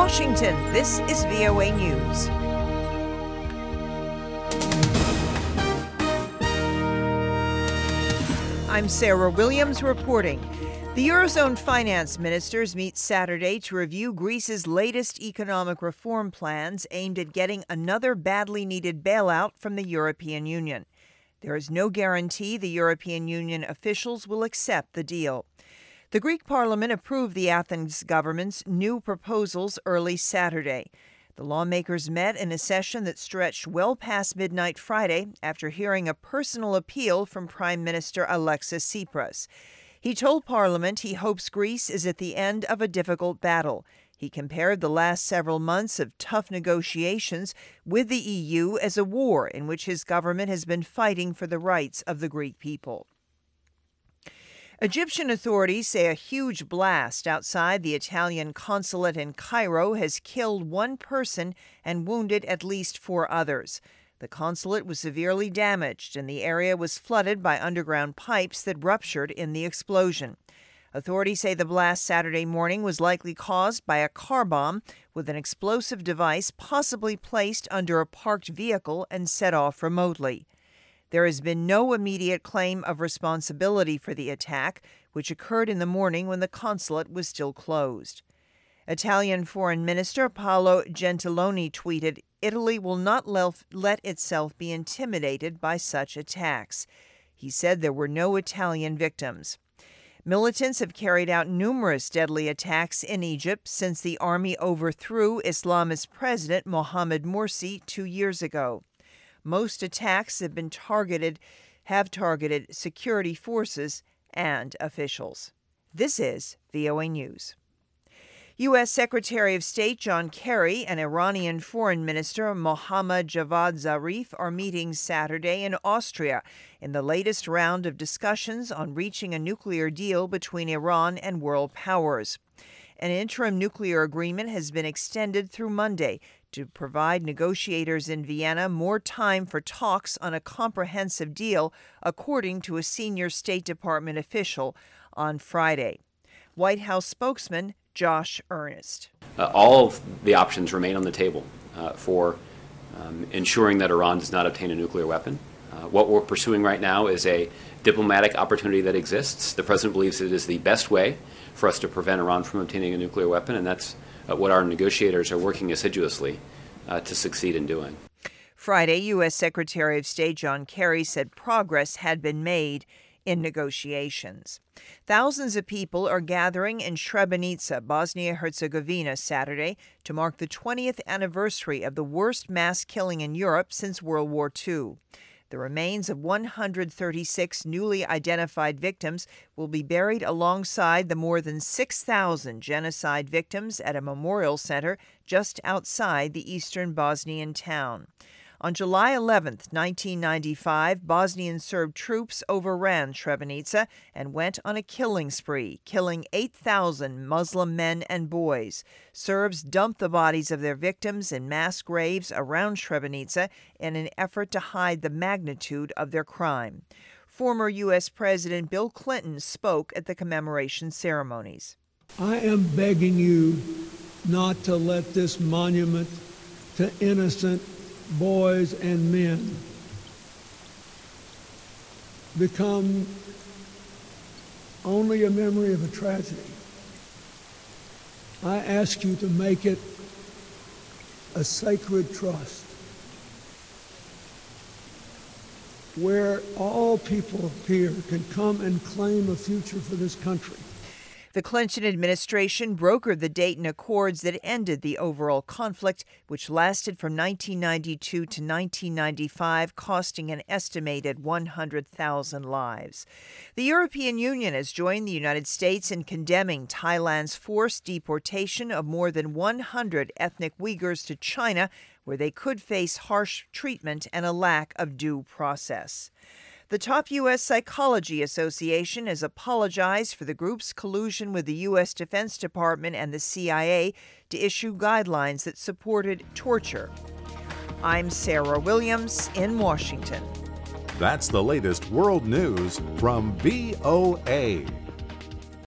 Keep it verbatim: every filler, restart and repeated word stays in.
Washington, this is V O A News. I'm Sarah Williams reporting. The Eurozone finance ministers meet Saturday to review Greece's latest economic reform plans aimed at getting another badly needed bailout from the European Union. There is no guarantee the European Union officials will accept the deal. The Greek parliament approved the Athens government's new proposals early Saturday. The lawmakers met in a session that stretched well past midnight Friday after hearing a personal appeal from Prime Minister Alexis Tsipras. He told Parliament he hopes Greece is at the end of a difficult battle. He compared the last several months of tough negotiations with the E U as a war in which his government has been fighting for the rights of the Greek people. Egyptian authorities say a huge blast outside the Italian consulate in Cairo has killed one person and wounded at least four others. The consulate was severely damaged, and the area was flooded by underground pipes that ruptured in the explosion. Authorities say the blast Saturday morning was likely caused by a car bomb with an explosive device possibly placed under a parked vehicle and set off remotely. There has been no immediate claim of responsibility for the attack, which occurred in the morning when the consulate was still closed. Italian Foreign Minister Paolo Gentiloni tweeted, "Italy will not let itself be intimidated by such attacks." He said there were no Italian victims. Militants have carried out numerous deadly attacks in Egypt since the army overthrew Islamist President Mohamed Morsi two years ago. Most attacks have been targeted, have targeted security forces and officials. This is V O A News. U S. Secretary of State John Kerry and Iranian Foreign Minister Mohammad Javad Zarif are meeting Saturday in Austria in the latest round of discussions on reaching a nuclear deal between Iran and world powers. An interim nuclear agreement has been extended through Monday to provide negotiators in Vienna more time for talks on a comprehensive deal, according to a senior State Department official on Friday. White House spokesman Josh Earnest. Uh, all of the options remain on the table uh, for um, ensuring that Iran does not obtain a nuclear weapon. Uh, what we're pursuing right now is a diplomatic opportunity that exists. The president believes it is the best way for us to prevent Iran from obtaining a nuclear weapon, and that's uh, what our negotiators are working assiduously uh, to succeed in doing. Friday, U S. Secretary of State John Kerry said progress had been made in negotiations. Thousands of people are gathering in Srebrenica, Bosnia-Herzegovina, Saturday to mark the twentieth anniversary of the worst mass killing in Europe since World War Two. The remains of one hundred thirty-six newly identified victims will be buried alongside the more than six thousand genocide victims at a memorial center just outside the eastern Bosnian town. On July eleventh, nineteen ninety-five, Bosnian Serb troops overran Srebrenica and went on a killing spree, killing eight thousand Muslim men and boys. Serbs dumped the bodies of their victims in mass graves around Srebrenica in an effort to hide the magnitude of their crime. Former U S. President Bill Clinton spoke at the commemoration ceremonies. I am begging you not to let this monument to innocent boys and men become only a memory of a tragedy. I ask you to make it a sacred trust where all people here can come and claim a future for this country. The Clinton administration brokered the Dayton Accords that ended the overall conflict, which lasted from nineteen ninety-two to nineteen ninety-five, costing an estimated one hundred thousand lives. The European Union has joined the United States in condemning Thailand's forced deportation of more than one hundred ethnic Uyghurs to China, where they could face harsh treatment and a lack of due process. The top U S. Psychology Association has apologized for the group's collusion with the U S. Defense Department and the C I A to issue guidelines that supported torture. I'm Sarah Williams in Washington. That's the latest world news from V O A.